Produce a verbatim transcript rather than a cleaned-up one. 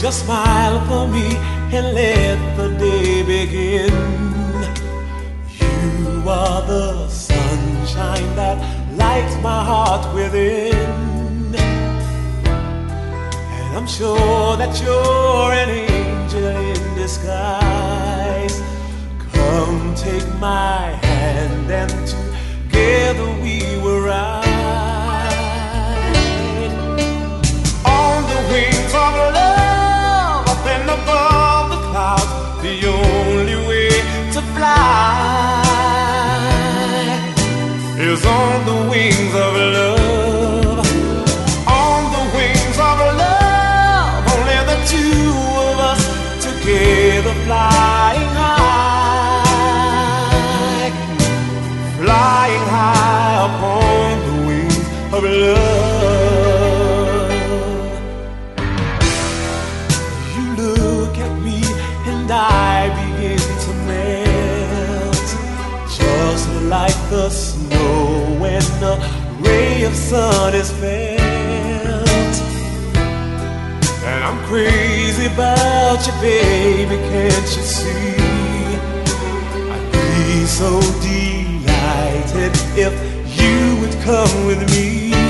Just smile for me and let the day begin. You are the sunshine that lights my heart within. And I'm sure that you're an angel in disguise. Come take my hand and together we will ride on the wings of love, up and above the clouds. The only way to fly is on the wings of love. On the wings of love, only the two of us together, flying high, flying high upon the wings of love. You look at me and I begin to melt, just like the snow when a ray of sun is felt. And I'm crazy about you, baby, can't you see? I'd be so delighted if you would come with me.